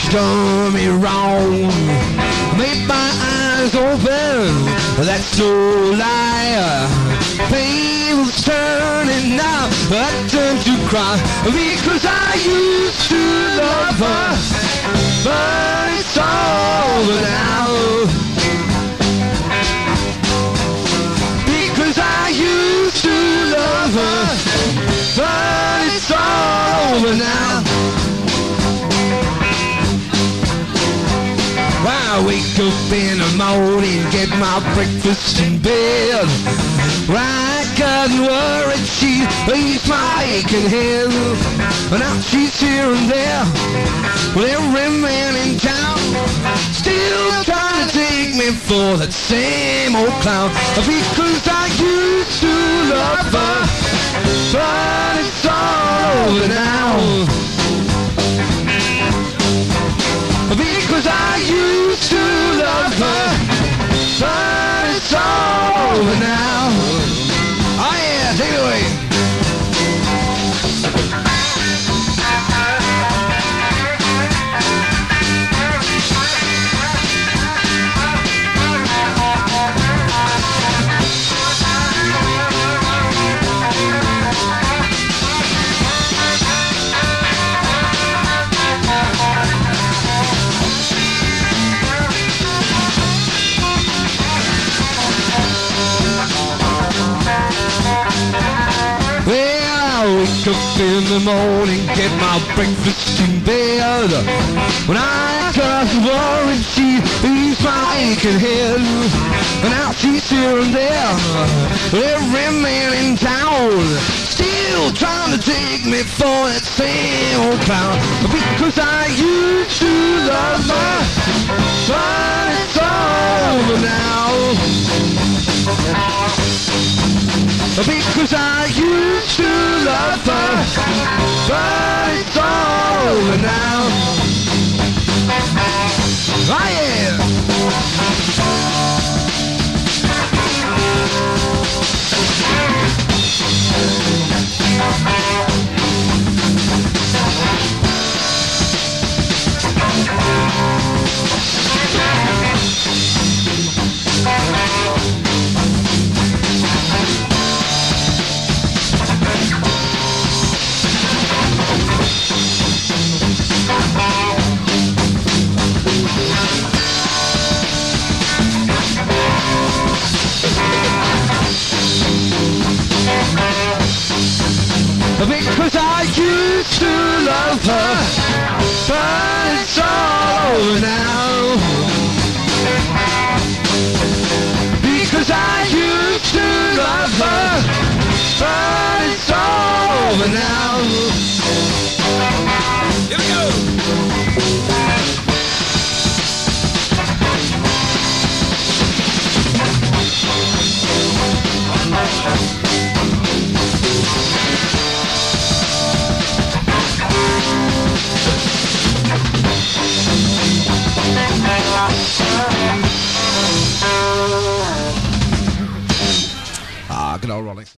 done me wrong, made my eyes open, that's no lie. Pain was turning now, I turned to cry, because I used to love her, but it's over now. Because I used to love her, but it's all over now. I wake up in the morning, get my breakfast in bed. I got worried, she eased my aching head. Now she's here and there, with every man in town, still trying to take me for that same old clown. Because I used to love her, but it's all over now. Because I used to love her, but it's all over now. Oh yeah, take it away. Wake up in the morning, get my breakfast in bed. When I got worried, she eased my aching head. And now she's here and there, every man in town, still trying to take me for that same old clown. Because I used to love her, but it's over now. Because I used to love her, but it's all over now. Oh yeah. Because I used to love her, but it's all over now. Because I used to love her, but it's all over now. Here we go. Good old Rolex.